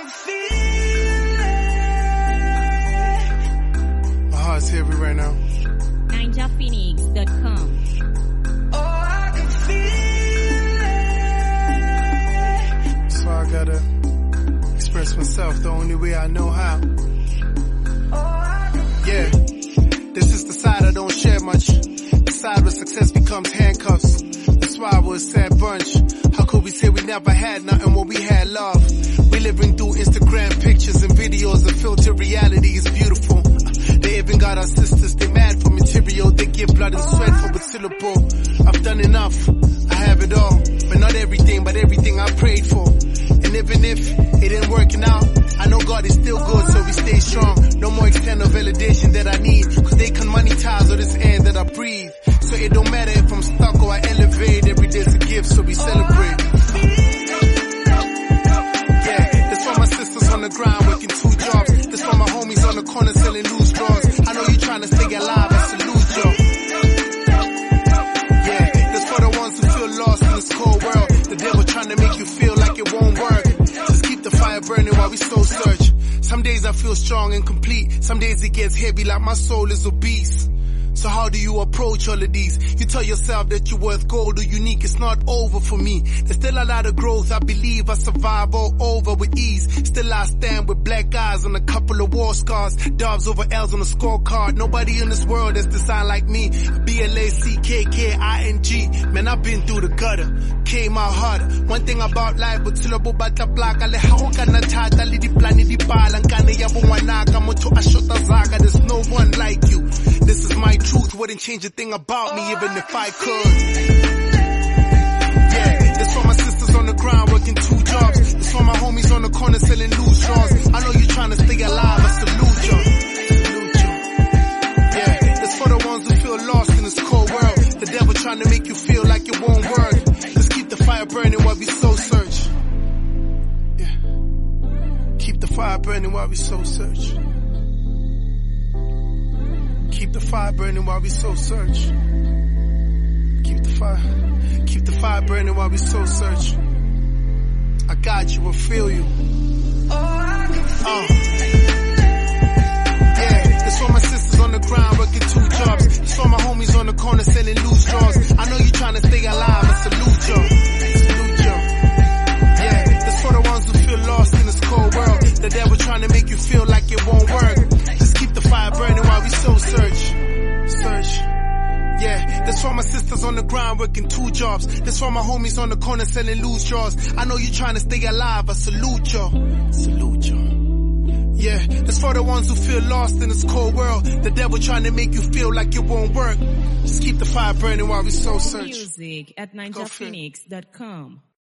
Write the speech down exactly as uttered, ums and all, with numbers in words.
My heart's heavy right now. Ninja Phoenix dot com. So I gotta express myself the only way I know how. Yeah, this is the side I don't share much. The side where success becomes handcuffs. That's why we're a sad bunch. How could we say we never had nothing when we had love? We living through Instagram pictures and videos. The filtered reality is beautiful. They even got our sisters, they mad for material. They give blood and sweat for a syllable. I've done enough, I have it all. But not everything, but everything I prayed for. And even if it ain't working out, I know God is still good, so we stay strong. No more external validation that I need, cause they can monetize all this air that I breathe. So it don't matter if I'm stuck or I elevate. Every day's a gift, so we celebrate. Yeah, that's for my sisters on the ground working two jobs. That's for my homies on the corner selling loose draws. I know you trying to stay alive, I salute you. Yeah, that's for the ones who feel lost in this cold world. The devil trying to make you feel like it won't work. Just keep the fire burning while we soul search. Some days I feel strong and complete. Some days it gets heavy like my soul is obese. So how do you approach all of these? You tell yourself that you're worth gold or unique. It's not over for me. There's still a lot of growth. I believe I survive all over with ease. Still I stand with black eyes and a couple of war scars. Doves over L's on a scorecard. Nobody in this world is designed like me. B L A C K K I N G. Man, I've been through the gutter. Came out harder. One thing about life, but silabo bata plaka. Le hao ka na tata, li di plani di pala. Nkane ya bumwanaka, moto ashota zaga. There's no one like you. This is my truth, wouldn't change a thing about me even if I could. Yeah, this for my sisters on the ground working two jobs. This for my homies on the corner selling loose draws. I know you trying to stay alive, I salute you. Salute you. Yeah, this for the ones who feel lost in this cold world. The devil trying to make you feel like it won't work. Just keep the fire burning while we soul search. Yeah, keep the fire burning while we soul search. Keep the fire burning while we soul search. Keep the fire, keep the fire burning while we soul search. I got you, I feel you. Uh. Yeah, that's for my sisters on the ground working two jobs. That's for my homies on the corner selling loose draws. I know you trying to stay alive, I salute you. Salute you. Yeah, that's for the ones who feel lost in this cold world. The devil trying to make you feel like it won't work. Just keep the fire burning while we soul search. Search. Yeah, that's for my sisters on the ground working two jobs. That's for my homies on the corner selling loose draws. I know you trying to stay alive, I salute you. Salute you. Yeah, that's for the ones who feel lost in this cold world. The devil trying to make you feel like it won't work. Just keep the fire burning while we soul search. Music at Ninja Phoenix dot com.